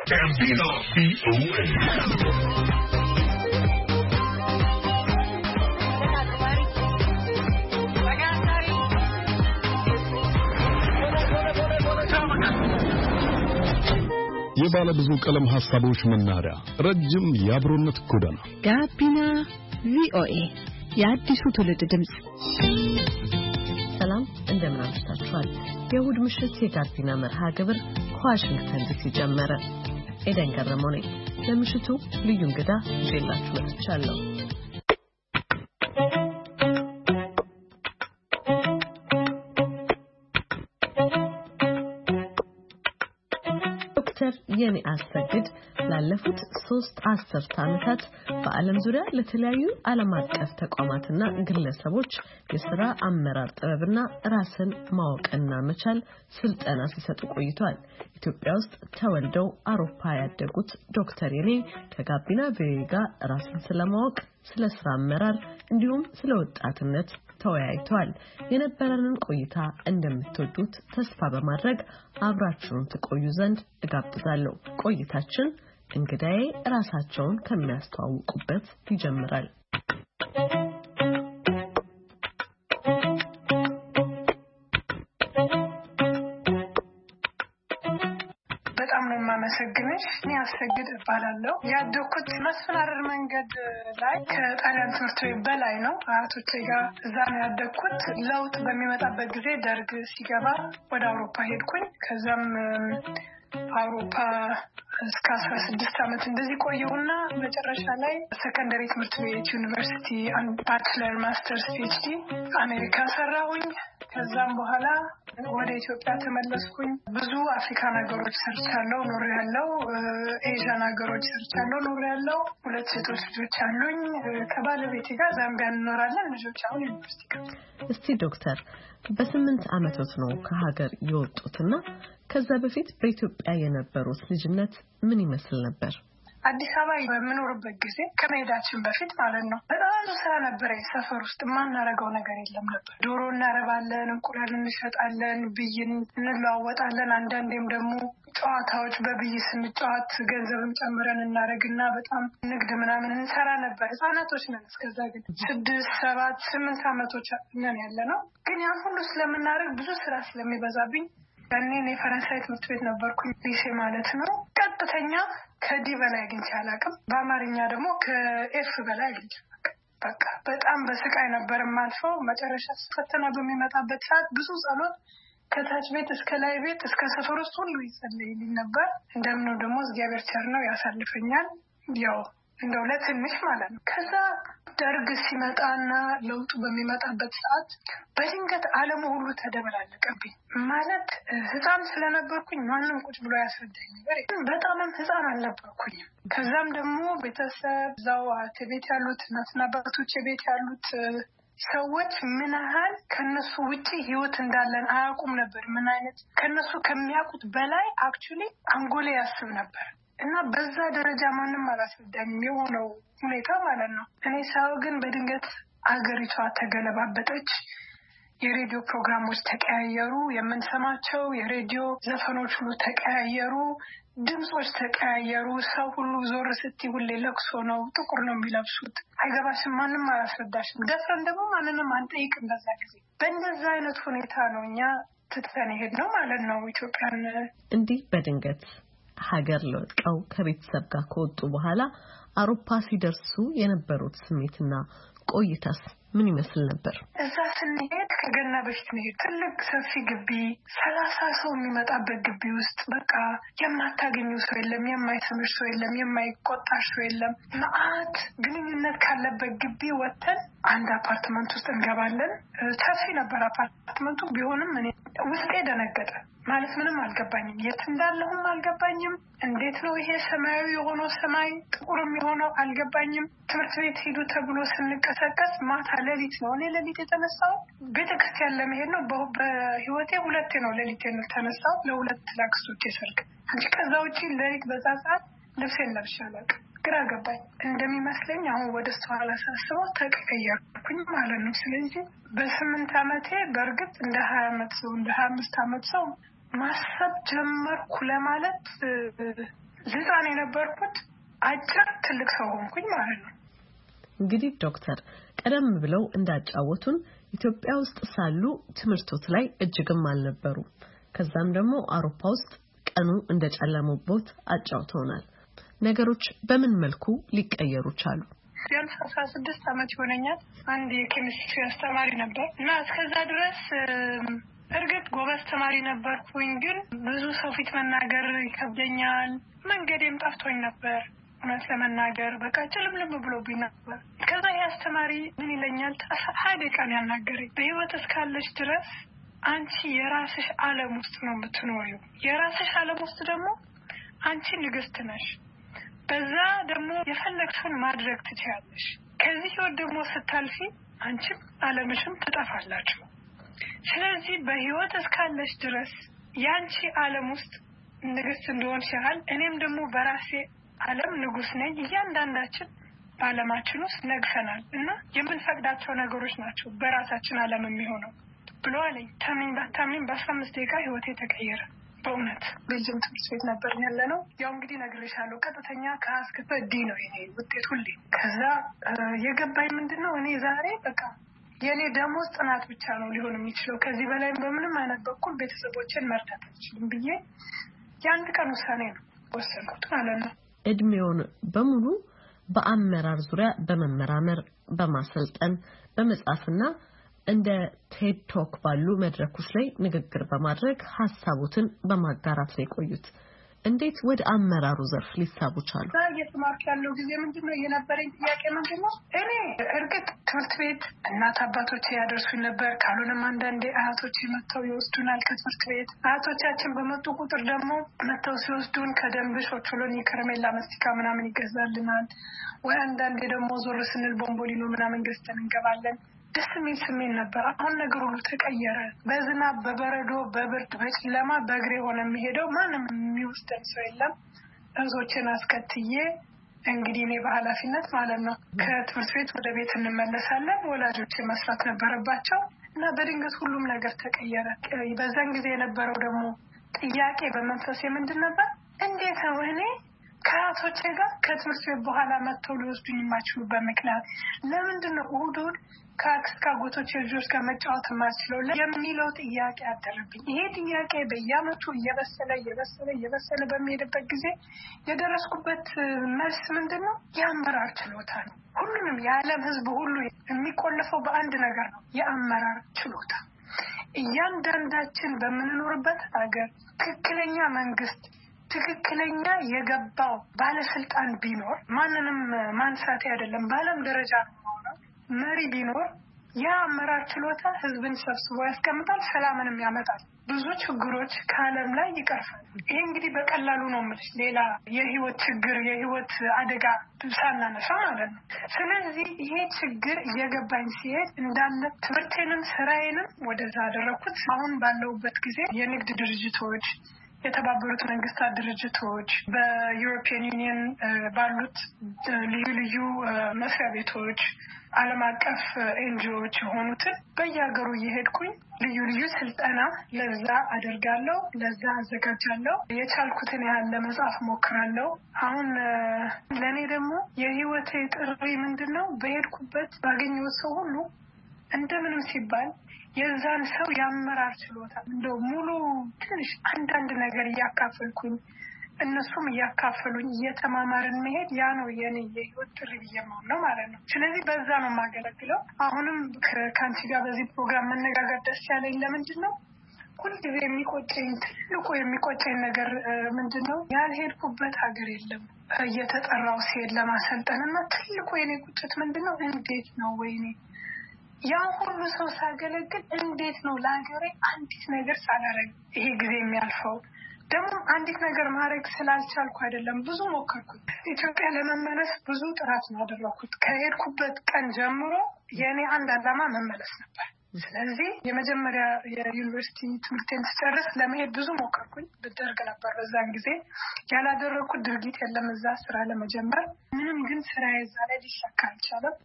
ጋቢና ቪኦኤ የባለ ብዙ ቀለም ሐሳቦች መናኸሪያ ረጅም የአብሮነት ጎዳና ጋቢና ቪኦኤ የአዲሱ ትውልድ ድምጽ። ሰላም እንደምን አመሻችኋል። የእሁድ ምሽት የጋቢና መርሃ ግብር ከዋሽንግተን ዲሲ ጀመረ። ኤደን ገረመው ነኝ። ለምሽቱ ልዩ እንግዳ ይዤላችሁ መጥቻለሁ። የኔ አሰግድ ላለፉት 3 አስርት ዓመታት በዓለም ዙሪያ ለተለያዩ ዓለም አቀፍ ተቋማትና ግለሰቦች የሥራ አመራር ጥበብና ራስን ማወቅና መቻል ስልጠና ሲሰጡ ቆይቷል። ኢትዮጵያ ውስጥ ተወልደው አውሮፓ ያደጉት ዶክተር የኔ ከጋቢና ቪኦኤ ጋር ራስን ስለማወቅ፣ ስለ ሥራ አመራር እንዲሁም ስለ ወጣትነት ተወያይተዋል። የነበረንን ቆይታ እንደምትወዱት ተስፋ በማድረግ አብራችሁን ትቆዩ ዘንድ እጋብዛለሁ። ቆይታችን እንግዳዬ ራሳቸውን ከሚያስተዋውቁበት ይጀምራል። ማመሰግነሽ እኔ አሰግድ እባላለሁ። ያደኩት መስፍን አረር መንገድ ላይ ከጣሊያን ትምህርት ቤት በላይ ነው። አያቶቼ ጋር እዛ ነው ያደኩት። ለውጥ በሚመጣበት ጊዜ ደርግ ሲገባ ወደ አውሮፓ ሄድኩኝ። ከዛም አውሮፓ እስከ 16 ዓመት እንደዚህ ቆየውና መጨረሻ ላይ ሰከንደሪ ትምህርት ቤት ዩኒቨርሲቲ ባችለር ማስተርስ ፒኤችዲ አሜሪካ ሰራሁኝ። ከዛም በኋላ ወደ ኢትዮጵያ ተመለስኩኝ። ብዙ አፍሪካን ሀገሮች ሰርቻለሁ ኖሬያለሁ። ኤዥያን ሀገሮች ሰርቻለሁ ኖሬያለሁ። 2 ሴቶች ልጆች አሉኝ። ከባለቤቴ ጋር ዛምቢያ እንኖራለን። ልጆች አሁን ዩኒቨርሲቲ ገቡ። እስቲ ዶክተር በ8 ዓመቶት ነው ከሀገር የወጡትና ከዛ በፊት በኢትዮጵያ የነበሩት ልጅነት ምን ይመስል ነበር? አዲስ አበባ በምኖርበት ጊዜ ከመሄዳችን በፊት ማለት ነው በጣም ስራ ነበር። ሰፈር ውስጥ ማናረገው ነገር የለም ነበር። ዶሮ እናረባለን፣ እንቁላል እንሸጣለን፣ ብይን እንለዋወጣለን። አንዳንዴም ደግሞ ጨዋታዎች በብይ ስንጫወት ገንዘብም ጨምረን እናረግና በጣም ንግድ ምናምን እንሰራ ነበር። ህፃናቶች ነን። እስከዛ ግን 6፣ 7፣ 8 ዓመቶች ነን ያለነው። ግን ያን ሁሉ ስለምናረግ ብዙ ስራ ስለሚበዛብኝ እኔ ፈረንሳይ ትምህርት ቤት ነበርኩኝ፣ ሊሴ ማለት ነው። ቀጥተኛ ከዲ በላይ አግኝቼ አላውቅም። በአማርኛ ደግሞ ከኤፍ በላይ አግኝቼ በቃ በጣም በስቃይ ነበር የማልፈው። መጨረሻ ፈተና በሚመጣበት ሰዓት ብዙ ጸሎት ከታች ቤት እስከ ላይ ቤት እስከ ሰፈር ውስጥ ሁሉ ይጸልይልኝ ነበር። እንደምነው ደግሞ እግዚአብሔር ቸር ነው ያሳልፈኛል። ያው እንደው ለትንሽ ማለት ነው። ከዛ ደርግ ሲመጣና ለውጡ በሚመጣበት ሰዓት በድንገት ዓለሙ ሁሉ ተደበላለቀብኝ። ማለት ህፃን ስለነበርኩኝ ማንም ቁጭ ብሎ ያስረዳኝ ነገር በጣምም ህፃን አልነበርኩኝ። ከዛም ደግሞ ቤተሰብ እዛው ቤት ያሉት እናትና አባቶቼ ቤት ያሉት ሰዎች ምን ያህል ከነሱ ውጪ ህይወት እንዳለን አያውቁም ነበር። ምን አይነት ከነሱ ከሚያውቁት በላይ አክቹሊ አንጎሌ ያስብ ነበር። እና በዛ ደረጃ ማንም አላስረዳኝም የሆነው ሁኔታ ማለት ነው። እኔ ሳው ግን በድንገት አገሪቷ ተገለባበጠች። የሬዲዮ ፕሮግራሞች ተቀያየሩ። የምንሰማቸው የሬዲዮ ዘፈኖች ሁሉ ተቀያየሩ። ድምጾች ተቀያየሩ። ሰው ሁሉ ዞር ስትይ ሁሌ ለቅሶ ነው፣ ጥቁር ነው የሚለብሱት። አይገባሽም፣ ማንም አላስረዳሽም። ደፍረን ደግሞ ማንንም አንጠይቅም። በዛ ጊዜ በእንደዛ አይነት ሁኔታ ነው እኛ ትተን ሄድነው ማለት ነው ኢትዮጵያን። እንዲህ በድንገት ሀገር ለቀው ከቤተሰብ ጋር ከወጡ በኋላ አውሮፓ ሲደርሱ የነበሩት ስሜትና ቆይታስ ምን ይመስል ነበር? እዛ ስንሄድ ከገና በፊት ነው። ትልቅ ሰፊ ግቢ 30 ሰው የሚመጣበት ግቢ ውስጥ በቃ የማታገኘው ሰው የለም፣ የማይሰምሽ ሰው የለም፣ የማይቆጣሽ ሰው የለም። መዓት ግንኙነት ካለበት ግቢ ወጥተን አንድ አፓርትመንት ውስጥ እንገባለን። ሰፊ ነበር አፓርትመንቱ ቢሆንም እኔ ውስጤ ደነገጠ። ማለት ምንም አልገባኝም። የት እንዳለሁም አልገባኝም። እንዴት ነው ይሄ ሰማያዊ የሆነው ሰማይ ጥቁርም የሆነው አልገባኝም። ትምህርት ቤት ሄዱ ተብሎ ስንቀሰቀስ ማታ ሌሊት ነው። እኔ ሌሊት የተነሳው ቤተክርስቲያን ለመሄድ ነው። በህይወቴ 2 ነው ሌሊት የተነሳው ለ2 ላክስቶቼ ሰርግ እንጂ ከዛ ውጪ ሌሊት በዛ ሰዓት ልብሴን ለብሼ አላውቅም። ግራ ገባኝ። እንደሚመስለኝ አሁን ወደ ኋላ ሳስበው ተቀየርኩኝ ማለት ነው። ስለዚህ በ8 ዓመቴ በእርግጥ እንደ 20 ዓመት ሰው እንደ 25 ዓመት ሰው ማሰብ ጀመርኩ ለማለት ህፃን የነበርኩት አጭር ትልቅ ሰው ሆንኩኝ ማለት ነው። እንግዲህ ዶክተር ቀደም ብለው እንዳጫወቱን ኢትዮጵያ ውስጥ ሳሉ ትምህርቶት ላይ እጅግም አልነበሩ። ከዛም ደግሞ አውሮፓ ውስጥ ቀኑ እንደጨለመቦት አጫውተውናል። ነገሮች በምን መልኩ ሊቀየሩ ቻሉ? ቢያንስ 16 ዓመት ይሆነኛል። አንድ የኬሚስትሪ አስተማሪ ነበር እና እስከዛ ድረስ እርግጥ ጎበዝ ተማሪ ነበርኩኝ፣ ግን ብዙ ሰው ፊት መናገር ይከብደኛል። መንገዴም ጠፍቶኝ ነበር እውነት ለመናገር በቃ ጭልምልም ብሎብኝ ነበር። ከዛ ያስተማሪ ምን ይለኛል፣ ሀደ ቀን ያናገረኝ በህይወት እስካለሽ ድረስ አንቺ የራስሽ ዓለም ውስጥ ነው የምትኖሪው። የራስሽ ዓለም ውስጥ ደግሞ አንቺ ንግስት ነሽ። በዛ ደግሞ የፈለግሽውን ማድረግ ትችያለሽ። ከዚህ ህይወት ደግሞ ስታልፊ አንቺም ዓለምሽም ትጠፋላችሁ። ስለዚህ በህይወት እስካለሽ ድረስ ያንቺ ዓለም ውስጥ ንግስት እንደሆንሽ ያህል እኔም ደግሞ በራሴ ዓለም ንጉስ ነኝ። እያንዳንዳችን በዓለማችን ውስጥ ነግሰናል እና የምንፈቅዳቸው ነገሮች ናቸው በራሳችን ዓለም የሚሆነው ብሎ አለኝ። ታምኝ ባታምኝ በ15 ደቂቃ ህይወቴ ተቀየረ። በእውነት ቤልጅየም ትምህርት ቤት ነበር ያለነው። ያው እንግዲህ ነግሬሻለሁ፣ ቀጥተኛ ከአስከፈ ዲ ነው የኔ ውጤት ሁሌ። ከዛ የገባኝ ምንድነው እኔ ዛሬ በቃ የኔ ደሞዝ ጥናት ብቻ ነው ሊሆን የሚችለው፣ ከዚህ በላይ በምንም አይነት በኩል ቤተሰቦችን መርዳት አልችልም ብዬ የአንድ ቀን ውሳኔ ነው ወሰንኩት ማለት ነው። እድሜውን በሙሉ በአመራር ዙሪያ በመመራመር በማሰልጠን በመጻፍና እንደ ቴድ ቶክ ባሉ መድረኮች ላይ ንግግር በማድረግ ሐሳቦትን በማጋራት ላይ ቆዩት። እንዴት ወደ አመራሩ ዘርፍ ሊሳቡ ቻሉ? እየተማርኩ ያለው ጊዜ ምንድነው የነበረኝ ጥያቄ ምንድነው፣ እኔ እርግጥ ትምህርት ቤት እናት አባቶቼ ያደርሱኝ ነበር። ካልሆነም አንዳንዴ አያቶቼ መጥተው ይወስዱናል ከትምህርት ቤት። አያቶቻችን በመጡ ቁጥር ደግሞ መጥተው ሲወስዱን ከደንብሽ ኦቾሎኒ፣ ከረሜላ፣ መስቲካ ምናምን ይገዛልናል። ወይ አንዳንዴ ደግሞ ዞር ስንል ቦምቦሊኖ ምናምን ገዝተን እንገባለን። ደስ የሚል ስሜት ነበር። አሁን ነገር ሁሉ ተቀየረ። በዝናብ በበረዶ በብርድ በጨለማ በእግሬ ሆነ የሚሄደው፣ ማንም የሚወስደን ሰው የለም። እህቶችን አስከትዬ እንግዲህ እኔ በኃላፊነት ማለት ነው ከትምህርት ቤት ወደ ቤት እንመለሳለን። ወላጆቼ መስራት ነበረባቸው እና በድንገት ሁሉም ነገር ተቀየረ። በዛን ጊዜ የነበረው ደግሞ ጥያቄ በመንፈሴ ምንድን ነበር፣ እንዴት ነው እኔ ከአያቶቼ ጋር ከትምህርት ቤት በኋላ መጥተው ሊወስዱኝ የማይችሉበት ምክንያት ለምንድን ነው? እሑድ ከአክስት ከአጎቶቼ ልጆች ጋር መጫወት የማልችለው የሚለው ጥያቄ አደረብኝ። ይሄ ጥያቄ በየዓመቱ እየበሰለ በሚሄድበት ጊዜ የደረስኩበት መልስ ምንድን ነው? የአመራር ችሎታ ነው። ሁሉንም የዓለም ሕዝብ ሁሉ የሚቆለፈው በአንድ ነገር ነው፣ የአመራር ችሎታ። እያንዳንዳችን በምንኖርበት ሀገር ትክክለኛ መንግስት፣ ትክክለኛ የገባው ባለስልጣን ቢኖር፣ ማንንም ማንሳት አይደለም በዓለም ደረጃ መሪ ቢኖር፣ ያ አመራር ችሎታ ህዝብን ሰብስቦ ያስቀምጣል፣ ሰላምንም ያመጣል፣ ብዙ ችግሮች ከዓለም ላይ ይቀርፋል። ይሄ እንግዲህ በቀላሉ ነው የምልሽ፣ ሌላ የህይወት ችግር የህይወት አደጋ ሳናነሳ ማለት ነው። ስለዚህ ይሄ ችግር እየገባኝ ሲሄድ እንዳለ ትምህርቴንም ስራዬንም ወደዛ አደረኩት። አሁን ባለውበት ጊዜ የንግድ ድርጅቶች፣ የተባበሩት መንግስታት ድርጅቶች፣ በዩሮፒያን ዩኒየን ባሉት ልዩ ልዩ መስሪያ ቤቶች፣ ዓለም አቀፍ ኤንጂኦዎች የሆኑትን በየሀገሩ እየሄድኩኝ ልዩ ልዩ ስልጠና ለዛ አደርጋለሁ፣ ለዛ አዘጋጃለሁ። የቻልኩትን ያህል ለመጻፍ ሞክራለሁ። አሁን ለእኔ ደግሞ የህይወቴ ጥሪ ምንድን ነው? በሄድኩበት ባገኘሁት ሰው ሁሉ እንደምንም ሲባል የዛን ሰው የአመራር ችሎታ እንደው ሙሉ ትንሽ አንዳንድ ነገር እያካፈልኩኝ እነሱም እያካፈሉኝ እየተማማርን መሄድ፣ ያ ነው የኔ የህይወት ጥሪ ብዬ ነው ማለት ነው። ስለዚህ በዛ ነው የማገለግለው። አሁንም ከአንቺ ጋር በዚህ ፕሮግራም መነጋገር ደስ ያለኝ ለምንድን ነው? ሁልጊዜ የሚቆጨኝ ትልቁ የሚቆጨኝ ነገር ምንድን ነው? ያልሄድኩበት ሀገር የለም እየተጠራው ሲሄድ ለማሰልጠን እና ትልቁ የኔ ቁጭት ምንድን ነው? እንዴት ነው ወይኔ ያ ሁሉ ሰው ሳገለግል እንዴት ነው ለሀገሬ አንዲት ነገር ሳላረግ ይሄ ጊዜ የሚያልፈው? ደግሞ አንዲት ነገር ማድረግ ስላልቻልኩ አይደለም፣ ብዙ ሞከርኩኝ። ኢትዮጵያ ለመመለስ ብዙ ጥረት ነው ያደረኩት። ከሄድኩበት ቀን ጀምሮ የእኔ አንድ ዓላማ መመለስ ነበር። ስለዚህ የመጀመሪያ የዩኒቨርሲቲ ትምህርቴን ስጨርስ ለመሄድ ብዙ ሞከርኩኝ። ብደርግ ነበር በዛን ጊዜ። ያላደረኩት ድርጊት የለም እዛ ስራ ለመጀመር ምንም፣ ግን ስራ የዛ ላይ ሊሳካ አልቻለም።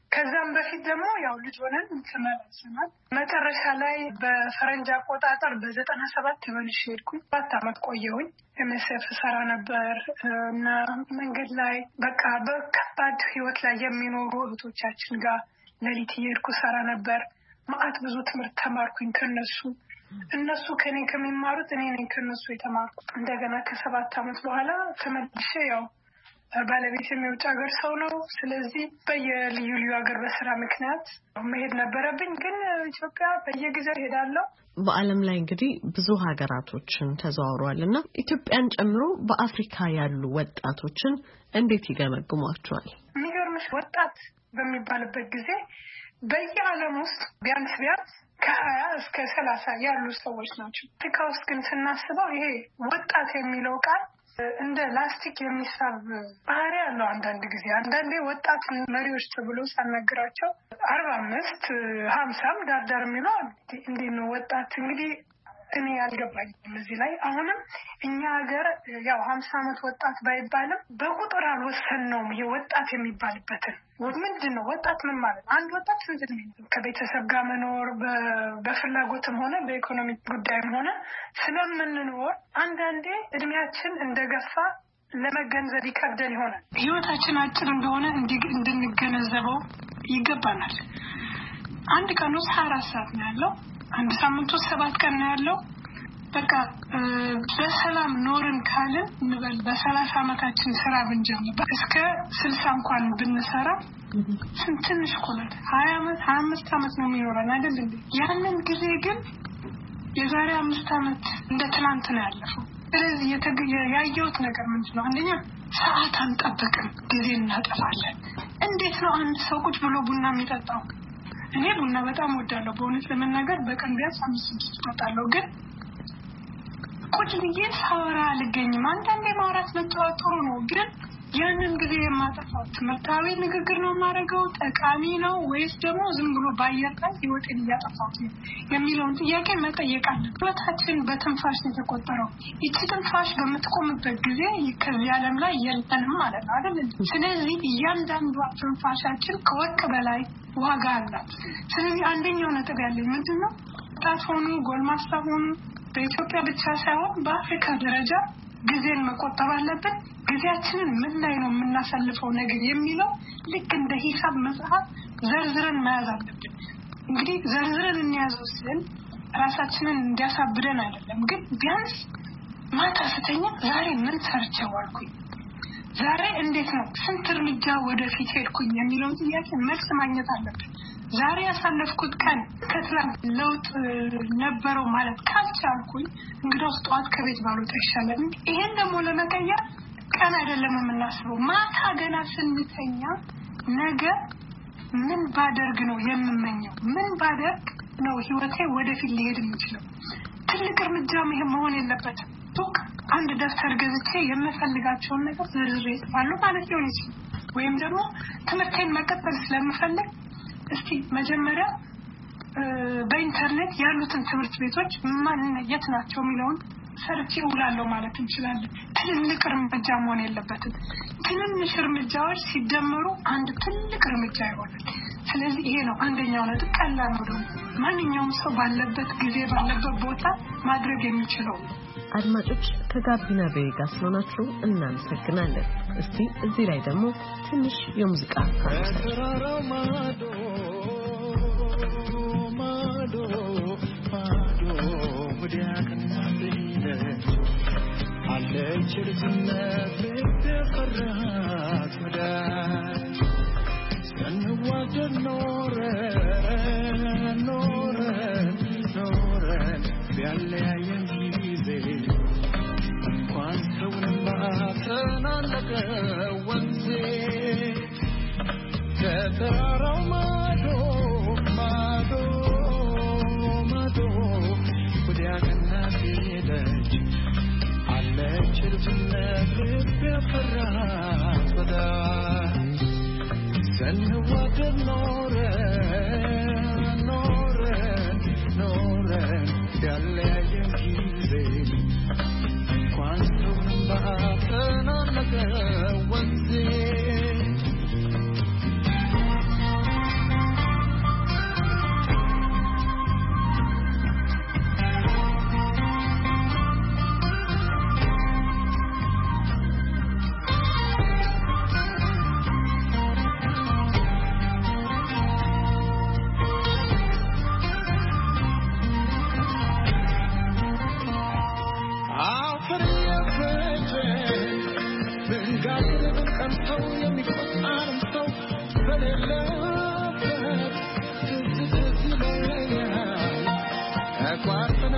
ከዛም በፊት ደግሞ ያው ልጅ ሆነን ተመለስናል። መጨረሻ ላይ በፈረንጅ አቆጣጠር በ97 ተመልሼ ሄድኩኝ። 7 አመት ቆየሁኝ። MSF ሰራ ነበር እና መንገድ ላይ በቃ በከባድ ህይወት ላይ የሚኖሩ እህቶቻችን ጋር ለሊት እየሄድኩ ሰራ ነበር። ማአት ብዙ ትምህርት ተማርኩኝ ከነሱ። እነሱ ከኔ ከሚማሩት እኔ ነኝ ከነሱ የተማርኩ። እንደገና ከ7 አመት በኋላ ተመልሼ ያው ባለቤት የውጭ ሀገር ሰው ነው። ስለዚህ በየልዩ ልዩ ሀገር በስራ ምክንያት መሄድ ነበረብኝ። ግን ኢትዮጵያ በየጊዜው ሄዳለሁ። በአለም ላይ እንግዲህ ብዙ ሀገራቶችን ተዘዋውሯልና ኢትዮጵያን ጨምሮ በአፍሪካ ያሉ ወጣቶችን እንዴት ይገመግሟቸዋል? የሚገርምሽ ወጣት በሚባልበት ጊዜ በየዓለም ውስጥ ቢያንስ ከ20 እስከ 30 ያሉ ሰዎች ናቸው። አፍሪካ ውስጥ ግን ስናስበው ይሄ ወጣት የሚለው ቃል እንደ ላስቲክ የሚሳብ ባህሪ ያለው አንዳንዴ ወጣት መሪዎች ተብሎ ሳናግራቸው 45 50 ዳርዳር የሚለው እንዴ ነው ወጣት እንግዲህ እኔ ያልገባኝም እዚህ ላይ አሁንም እኛ ሀገር ያው 50 አመት ወጣት ባይባልም በቁጥር አልወሰነውም። የወጣት የሚባልበትን ምንድነው ወጣት ምን ማለት? አንድ ወጣት ምንድነው? ከቤተሰብ ጋር መኖር በፍላጎትም ሆነ በኢኮኖሚ ጉዳይም ሆነ ስለምንኖር አንዳንዴ እድሜያችን እንደገፋ ለመገንዘብ ይከብደን ይሆናል። ህይወታችን አጭር እንደሆነ እንድንገነዘበው ይገባናል። አንድ ቀን ውስጥ 24 ሰዓት ነው ያለው። አንድ ሳምንት ውስጥ 7 ቀን ነው ያለው። በቃ በሰላም ኖርን ካልን እንበል በ30 አመታችን ስራ ብንጀምር እስከ 60 እንኳን ብንሰራ ትንሽ ኮላት 20 አመት 25 አመት ነው የሚኖረን አይደል እንዴ? ያንን ጊዜ ግን የዛሬ 5 አመት እንደ ትናንት ነው ያለፈው። ስለዚህ ያየሁት ነገር ምንድነው? አንደኛ ሰዓት አንጠብቅም፣ ጊዜ እናጠፋለን። እንዴት ነው አንድ ሰው ቁጭ ብሎ ቡና የሚጠጣው? እኔ ቡና በጣም ወዳለሁ። በእውነት ለመናገር በቀን ቢያንስ 5-6 እጠጣለሁ። ግን ቁጭ ብዬ ሳወራ አልገኝም። አንዳንዴ ማውራት መጫወት ጥሩ ነው፣ ግን ያንን ጊዜ የማጠፋው ትምህርታዊ ንግግር ነው የማደርገው ጠቃሚ ነው ወይስ ደግሞ ዝም ብሎ ባየር ላይ ህይወቴን እያጠፋሁት ነው የሚለውን ጥያቄ መጠየቅ አለብን። ህይወታችን በትንፋሽ ነው የተቆጠረው። ይቺ ትንፋሽ በምትቆምበት ጊዜ ከዚህ ዓለም ላይ የለንም ማለት ነው አይደል? ስለዚህ እያንዳንዱ ትንፋሻችን ከወርቅ በላይ ዋጋ አላት። ስለዚህ አንደኛው ነጥብ ያለኝ ምንድነው ወጣት ሆኑ ጎልማሳ ሆኑ በኢትዮጵያ ብቻ ሳይሆን በአፍሪካ ደረጃ ጊዜን መቆጠብ አለብን። ጊዜያችንን ምን ላይ ነው የምናሳልፈው ነገር የሚለው ልክ እንደ ሂሳብ መጽሐፍ ዘርዝረን መያዝ አለብን። እንግዲህ ዘርዝረን እንያዘው ስል ራሳችንን እንዲያሳብደን አይደለም፣ ግን ቢያንስ ማታ ስተኛ ዛሬ ምን ሰርቼ ዋልኩኝ፣ ዛሬ እንዴት ነው ስንት እርምጃ ወደፊት ሄድኩኝ የሚለውን ጥያቄ መልስ ማግኘት አለብን። ዛሬ ያሳለፍኩት ቀን ከትላንት ለውጥ ነበረው ማለት ካልቻልኩኝ እንግዲህ ጠዋት ከቤት ባልወጣ ይሻላል። ይሄን ደግሞ ለመቀየር ቀን አይደለም የምናስበው፣ ማታ ገና ስንተኛ ነገ ምን ባደርግ ነው የምመኘው፣ ምን ባደርግ ነው ህይወቴ ወደፊት ሊሄድ የሚችለው። ትልቅ እርምጃ መሆን የለበትም። ሱቅ አንድ ደብተር ገዝቼ የምፈልጋቸውን ነገር ዝርዝሬ እጽፋለሁ ማለት ነው። ወይም ደግሞ ትምህርቴን መቀጠል ስለምፈልግ እስቲ መጀመሪያ በኢንተርኔት ያሉትን ትምህርት ቤቶች ማን የት ናቸው የሚለውን ሰርች ይውላለሁ ማለት እንችላለን። ትልቅ እርምጃ መሆን የለበትም። ትንንሽ እርምጃዎች ሲደመሩ አንድ ትልቅ እርምጃ ይሆናል። ስለዚህ ይሄ ነው አንደኛው ነጥብ። ቀላል ነው፣ ማንኛውም ሰው ባለበት ጊዜ ባለበት ቦታ ማድረግ የሚችለው። አድማጮች ከጋቢና ቤጋ ስለሆናችሁ እናመሰግናለን። እስቲ እዚህ ላይ ደግሞ ትንሽ የሙዚቃ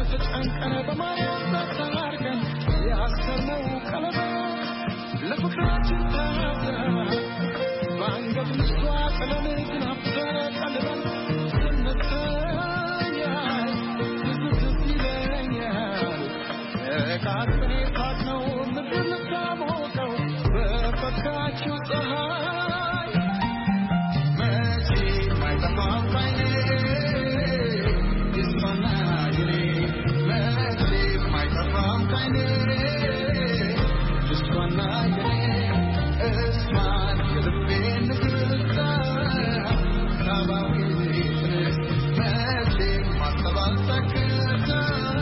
ተጨንቀን በማርያም ታርቀን ያሰነው ቀለበት ለፍቅራችን ተያዘ ባንገት ምስዋ ጥለን ነበር ቀልበን ስንተያይ ትዝ ይለኛል ቃጥኔ ታቅነው ምድር ልታሞቀው በፈካችው ፀሐይ መቼ ማይጠፋም ካይኔ ይስፋና ይኔ መቼ ማይጠፋም ካይኔ ይስፋና ይኔ እስማን የልቤን ንግሥት ሳባዊ ትንሽ መቼ ማሰባሰክተ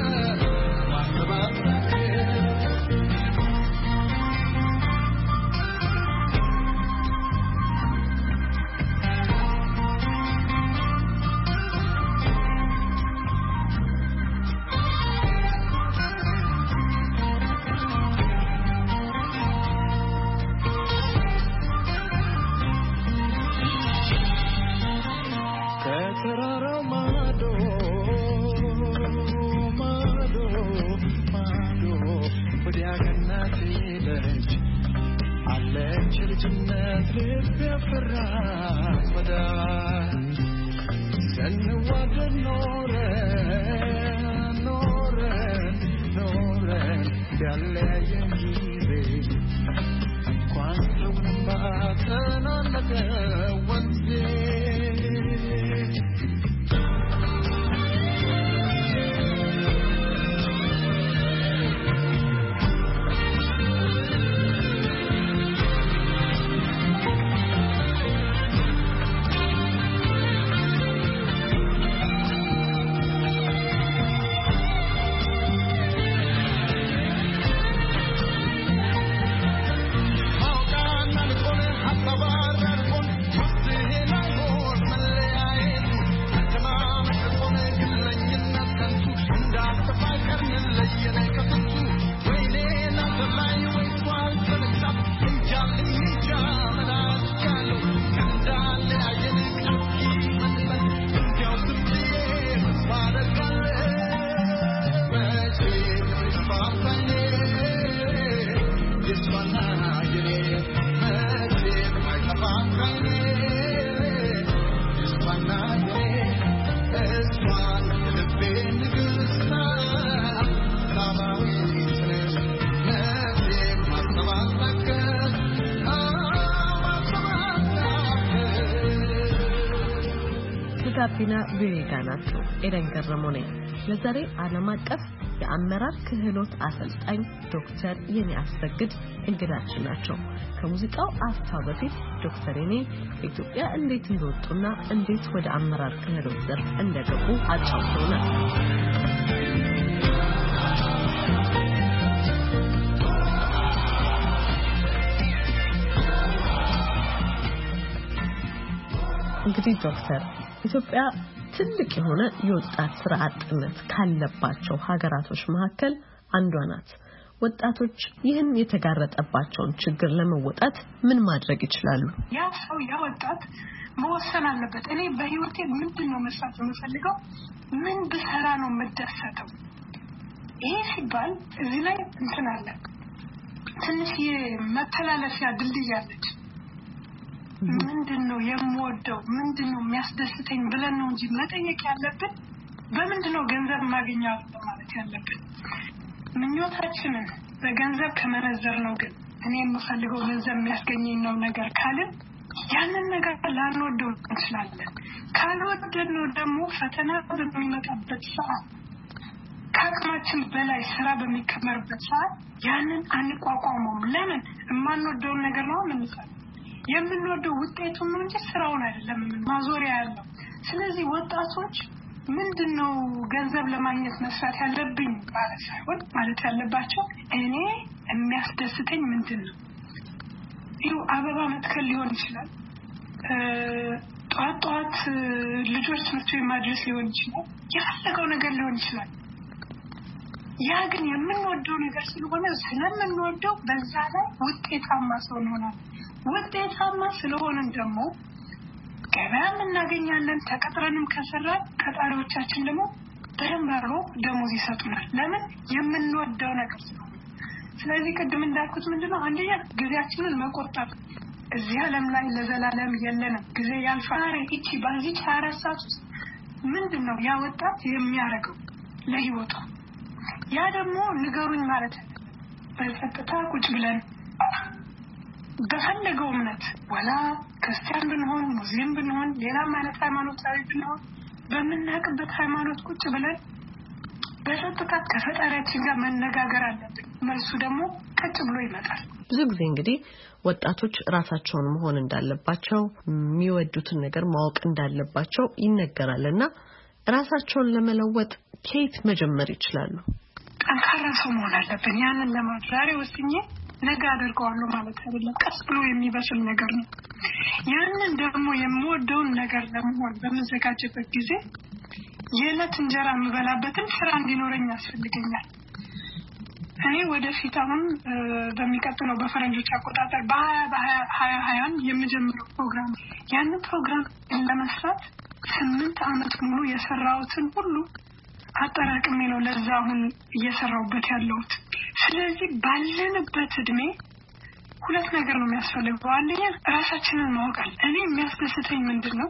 ጋቢና ቪኦኤ ናችሁ። ኤደን ገረመው ነኝ። ለዛሬ ዓለም አቀፍ የአመራር ክህሎት አሰልጣኝ ዶክተር የኔ አሰግድ እንግዳችን ናቸው። ከሙዚቃው አፍታ በፊት ዶክተር የኔ በኢትዮጵያ እንዴት እንደወጡና እንዴት ወደ አመራር ክህሎት ዘርፍ እንደገቡ አጫውተውናል። እንግዲህ ዶክተር ኢትዮጵያ ትልቅ የሆነ የወጣት ስራ አጥነት ካለባቸው ሀገራቶች መካከል አንዷ ናት። ወጣቶች ይህን የተጋረጠባቸውን ችግር ለመወጣት ምን ማድረግ ይችላሉ? ያ ሰው ያ ወጣት መወሰን አለበት። እኔ በህይወቴ ምንድነው መስራት የምፈልገው? ምን ብሰራ ነው የምደሰተው? ይሄ ሲባል እዚህ ላይ እንትን አለ። ትንሽ የመተላለፊያ ድልድይ አለች። ምንድነው የምወደው? ምንድነው የሚያስደስተኝ ብለን ነው እንጂ መጠየቅ ያለብን በምንድነው ገንዘብ ማግኘው ማለት ያለብን። ምኞታችንን በገንዘብ ከመነዘር ነው። ግን እኔ የምፈልገው ገንዘብ የሚያስገኘኝ ነው ነገር ካልን ያንን ነገር ላንወደው እንችላለን። ካልወደድነው ደግሞ ፈተና በሚመጣበት ሰዓት ከአቅማችን በላይ ስራ በሚከመርበት ሰዓት ያንን አንቋቋመውም። ለምን? የማንወደውን ነገር ነው የምንሰራው። የምንወደው ውጤቱን ነው እንጂ ስራውን አይደለም ማዞሪያ ያለው። ስለዚህ ወጣቶች ምንድነው ገንዘብ ለማግኘት መስራት ያለብኝ ማለት ሳይሆን ማለት ያለባቸው እኔ የሚያስደስተኝ ምንድነው? ይኸው አበባ መትከል ሊሆን ይችላል። ጧት ልጆች ትምህርት ቤት ማድረስ ሊሆን ይችላል። የፈለገው ነገር ሊሆን ይችላል። ያ ግን የምንወደው ነገር ስለሆነ ስለምንወደው በዛ ላይ ውጤታማ ሰው እንሆናለን። ውጤታማ ስለሆነን ደግሞ ገበያም እናገኛለን። ተቀጥረንም ከሰራን ቀጣሪዎቻችን ደግሞ በረምባሮ ደሞዝ ይሰጡናል ለምን የምንወደው ነገር ስለዚህ ቅድም እንዳልኩት ምንድነው አንደኛ ጊዜያችንን መቆጠብ እዚህ ዓለም ላይ ለዘላለም የለንም ጊዜ ያልፋል እቺ ባዚች 24 ሰዓት ምንድነው ያወጣት የሚያረጋው ለህይወቱ ያ ደግሞ ንገሩኝ ማለት በፈጥታ ቁጭ ብለን በፈለገው እምነት ወላ ክርስቲያን ብንሆን ሙስሊም ብንሆን ሌላ ማለት ሃይማኖታዊ ብንሆን በመናቅበት ሃይማኖት ቁጭ ብለን በፈጥታ ከፈጣሪያችን ጋር መነጋገር አለብን መልሱ ደግሞ ቀጭ ብሎ ይመጣል ብዙ ጊዜ እንግዲህ ወጣቶች ራሳቸውን መሆን እንዳለባቸው የሚወዱትን ነገር ማወቅ እንዳለባቸው ይነገራልና ራሳቸውን ለመለወጥ ከየት መጀመር ይችላሉ ጠንካራ ሰው መሆን አለብን ያንን ለማድረግ ወስኜ ነገ አደርገዋለሁ ማለት አይደለም ቀስ ብሎ የሚበስል ነገር ነው ያንን ደግሞ የምወደውን ነገር ለመሆን በመዘጋጀበት ጊዜ የዕለት እንጀራ የምበላበትን ስራ እንዲኖረኝ ያስፈልገኛል እኔ ወደፊት አሁን በሚቀጥለው በፈረንጆች አቆጣጠር በ2020 የምጀምረው ፕሮግራም ያንን ፕሮግራም ለመስራት 8 አመት ሙሉ የሰራሁትን ሁሉ አጠራቅሜ ነው ለዛ አሁን እየሰራሁበት ያለሁት ስለዚህ ባለንበት እድሜ ሁለት ነገር ነው የሚያስፈልገው አንደኛ ራሳችንን ማወቅ እኔ የሚያስደስተኝ ምንድነው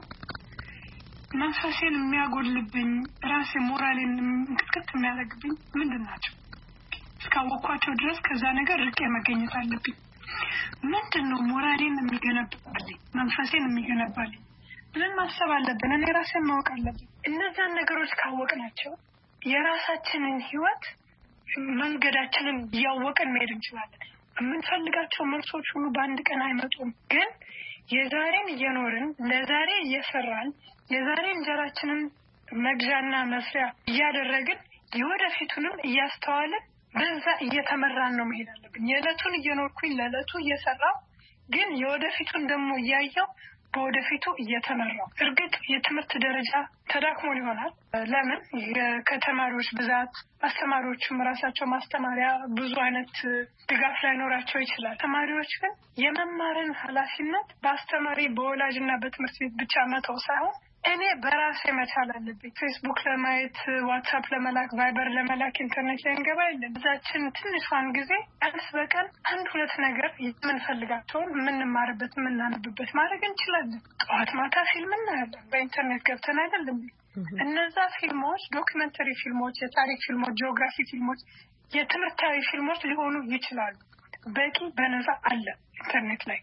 መንፈሴን የሚያጎልብኝ ራሴ ሞራሌን እንቅስቃሴ የሚያደርግብኝ ምንድናቸው እስካወቅኳቸው ድረስ ከዛ ነገር ርቄ መገኘት አለብኝ ምንድነው ሞራሌን የሚገነባልኝ መንፈሴን የሚገነባልኝ ምን ማሰብ አለብን እኔ ራሴን ማወቅ አለብኝ እነዛን ነገሮች ካወቅናቸው የራሳችንን ህይወት መንገዳችንን ያወቅን መሄድ እንችላለን የምንፈልጋቸው መልሶች ሁሉ በአንድ ቀን አይመጡም ግን የዛሬን እየኖርን ለዛሬ እየሰራን የዛሬ እንጀራችንን መግዣና መስሪያ እያደረግን የወደፊቱንም እያስተዋልን በዛ እየተመራን ነው መሄድ አለብን የዕለቱን እየኖርኩኝ ለዕለቱ እየሰራው ግን የወደፊቱን ደግሞ እያየው በወደፊቱ እየተመራው እርግጥ የትምህርት ደረጃ ተዳክሞ ይሆናል ለምን ከተማሪዎች ብዛት አስተማሪዎችም ራሳቸው ማስተማሪያ ብዙ አይነት ድጋፍ ላይኖራቸው ይችላል ተማሪዎች ግን የመማርን ኃላፊነት በአስተማሪ በወላጅና በትምህርት ቤት ብቻ መተው ሳይሆን እኔ በራሴ መቻል አለብኝ ፌስቡክ ለማየት ዋትስአፕ ለመላክ ቫይበር ለመላክ ኢንተርኔት ላይ እንገባለን እዛችን ትንሿን ጊዜ አንስ በቀን አንድ ሁለት ነገር የምንፈልጋቸውን የምንማርበት የምናነብበት ማድረግ እንችላለን ጠዋት ማታ ፊልም እናያለን በኢንተርኔት ገብተን አይደለም እነዛ ፊልሞች ዶክመንተሪ ፊልሞች የታሪክ ፊልሞች ጂኦግራፊ ፊልሞች የትምህርታዊ ፊልሞች ሊሆኑ ይችላሉ በቂ በነፃ አለ ኢንተርኔት ላይ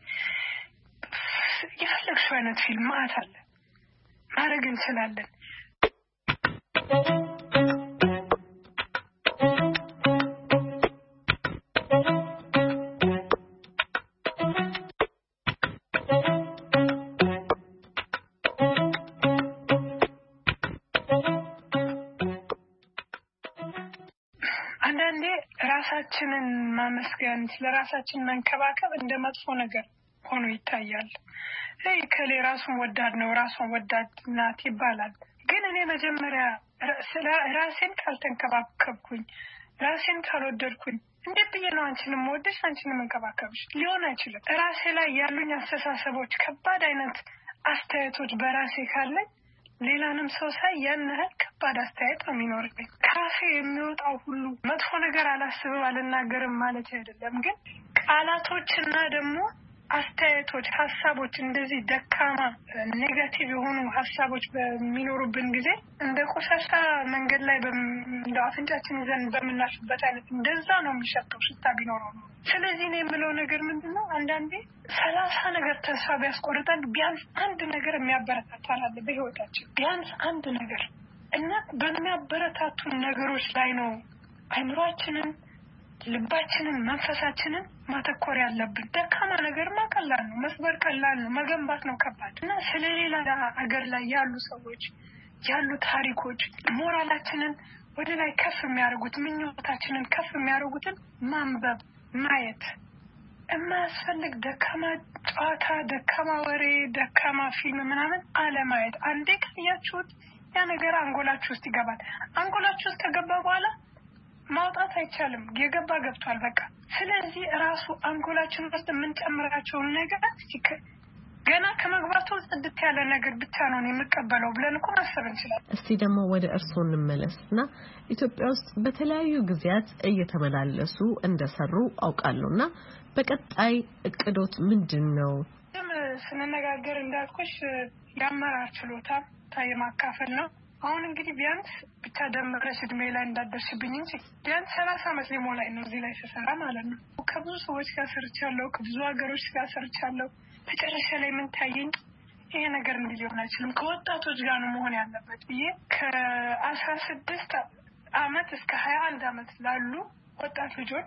የፈለግሽው አይነት ፊልም ማለት አለ ማድረግ እንችላለን አንዳንዴ ራሳችንን ማመስገን ስለራሳችን መንከባከብ እንደመጥፎ ነገር ሆኖ ይታያል ከሌ ራሱን ወዳድ ነው ራሱን ወዳድ ናት ይባላል ግን እኔ መጀመሪያ ራሴን ካልተንከባከብኩኝ ራሴን ካልወደድኩኝ እንዴት ብዬ ነው አንቺንም ወደሽ አንቺንም መንከባከብሽ ሊሆን አይችልም ራሴ ላይ ያሉኝ አስተሳሰቦች ከባድ አይነት አስተያየቶች በራሴ ካለኝ ሌላንም ሰው ሳይ ያንህ ከባድ አስተያየት ነው የሚኖርብኝ ካፌ የሚወጣው ሁሉ መጥፎ ነገር አላስብም አልናገርም ማለት አይደለም ግን ቃላቶችና ደግሞ አስተያየቶች ሐሳቦች እንደዚህ ደካማ ኔጋቲቭ የሆኑ ሐሳቦች በሚኖሩብን ጊዜ እንደ ቆሻሻ መንገድ ላይ እንደ አፍንጫችን ይዘን በመናሽበት አይነት እንደዛ ነው የሚሸተው ሽታ ቢኖረው ስለዚህ ነው የምለው ነገር ምንድነው አንዳንዴ 30 ነገር ተስፋ ቢያስቆርጠን ቢያንስ አንድ ነገር የሚያበረታታን አለ በህይወታችን ቢያንስ አንድ ነገር እና በሚያበረታቱ ነገሮች ላይ ነው አይምሮአችንን ልባችንን መንፈሳችንን ማተኮር ያለብን ደካማ ነገር ማቀላል ነው መስበር ቀላል ነው መገንባት ነው ከባድ እና ስለሌላ ሀገር ላይ ያሉ ሰዎች ያሉ ታሪኮች ሞራላችንን ወደ ላይ ከፍ የሚያደርጉት ምኞታችንን ከፍ የሚያደርጉትን ማንበብ ማየት የማያስፈልግ ደካማ ጨዋታ ደካማ ወሬ ደካማ ፊልም ምናምን አለማየት አንዴ ካያችሁት ያ ነገር አንጎላችሁ ውስጥ ይገባል አንጎላችሁ ውስጥ ከገባ በኋላ ማውጣት አይቻልም የገባ ገብቷል በቃ ስለዚህ ራሱ አንጎላችን ውስጥ ምን ጨምራቸው ነገር ገና ከመግባቱ ጽድት ያለ ነገር ብቻ ነው የሚቀበለው ብለን እኮ ማሰብ እንችላለን። እስቲ ደግሞ ወደ እርስዎ እንመለስና ኢትዮጵያ ውስጥ በተለያዩ ጊዜያት እየተመላለሱ እንደሰሩ አውቃለሁና በቀጣይ እቅዶት ምንድነው? ስንነጋገር እንዳልኩሽ የአመራር ችሎታ የማካፈል ነው። አሁን እንግዲህ ቢያንስ ብቻ ደምረሽ እድሜ ላይ እንዳደርሽብኝ እንጂ ቢያንስ 30 ዓመት ሊሞላኝ ነው እዚህ ላይ ስሰራ ማለት ነው። ከብዙ ሰዎች ጋር ሰርቻለሁ፣ ከብዙ ሀገሮች ጋር ሰርቻለሁ። መጨረሻ ላይ ምን ታየኝ ይሄ ነገር እንዲህ ሊሆን አይችልም፣ ከወጣቶች ጋር ነው መሆን ያለበት ብዬ ከ16 ዓመት እስከ 21 ዓመት ላሉ ወጣት ልጆች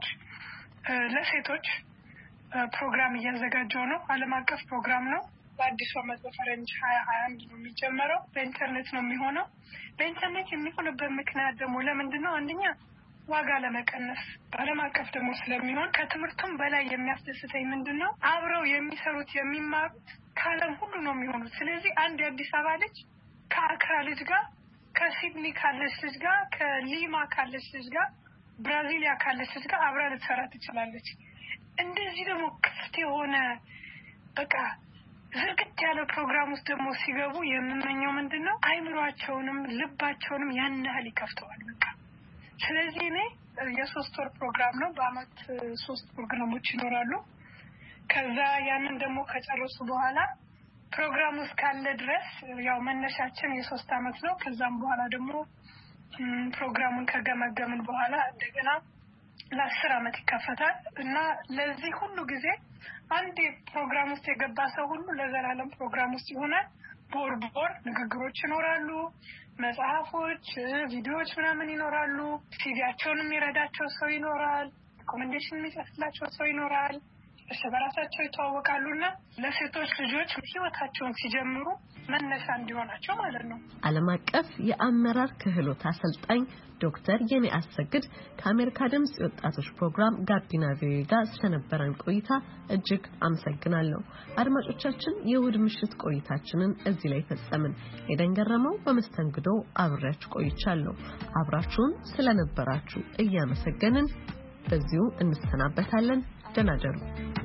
ለሴቶች ፕሮግራም እያዘጋጀው ነው። ዓለም አቀፍ ፕሮግራም ነው። በአዲሱ ዓመት በፈረንጅ 2021 ነው የሚጀመረው። በኢንተርኔት ነው የሚሆነው። በኢንተርኔት የሚሆንበት ምክንያት ደግሞ ለምንድነው? አንደኛ ዋጋ ለመቀነስ፣ ዓለም አቀፍ ደግሞ ስለሚሆን ከትምህርቱም በላይ የሚያስደስተኝ ምንድነው? አብረው የሚሰሩት የሚማሩት ከዓለም ሁሉ ነው የሚሆኑት። ስለዚህ አንድ የአዲስ አበባ ልጅ ከአክራ ልጅ ጋር፣ ከሲድኒ ካለች ልጅ ጋር፣ ከሊማ ካለች ልጅ ጋር፣ ብራዚሊያ ካለች ልጅ ጋር አብራ ልትሰራ ትችላለች። እንደዚህ ደግሞ ክፍት የሆነ በቃ ዝርግት ያለ ፕሮግራም ውስጥ ደግሞ ሲገቡ የምመኘው ምንድነው? አይምሯቸውንም ልባቸውንም ያን ያህል ይከፍተዋል በቃ። ስለዚህ እኔ የ3 ወር ፕሮግራም ነው። በአመት 3 ፕሮግራሞች ይኖራሉ። ከዛ ያንን ደግሞ ከጨረሱ በኋላ ፕሮግራሙ እስካለ ድረስ ያው መነሻችን የ3 አመት ነው። ከዛም በኋላ ደግሞ ፕሮግራሙን ከገመገምን በኋላ እንደገና ለ10 አመት ይከፈታል እና ለዚህ ሁሉ ጊዜ አንድ ፕሮግራም ውስጥ የገባ ሰው ሁሉ ለዘላለም ፕሮግራም ውስጥ ይሆናል። ቦር ንግግሮች ይኖራሉ፣ መጽሐፎች፣ ቪዲዮዎች ምናምን ይኖራሉ። ሲቪያቸውን የሚረዳቸው ሰው ይኖራል፣ ሪኮሜንዴሽን የሚጽፍላቸው ሰው ይኖራል። እርስ በራሳቸው ይተዋወቃሉና ለሴቶች ልጆች ህይወታቸውን ሲጀምሩ መነሻ እንዲሆናቸው ማለት ነው። ዓለም አቀፍ የአመራር ክህሎት አሰልጣኝ ዶክተር የኔ አሰግድ ከአሜሪካ ድምጽ የወጣቶች ፕሮግራም ጋቢና ቪኦኤ ጋር ስለነበረን ቆይታ እጅግ አመሰግናለሁ። አድማጮቻችን የእሁድ ምሽት ቆይታችንን እዚህ ላይ ፈጸምን። ኤደን ገረመው በመስተንግዶ አብሬያችሁ ቆይቻለሁ። አብራችሁን ስለነበራችሁ እያመሰገንን በዚሁ እንሰናበታለን። ደህና ደሩ።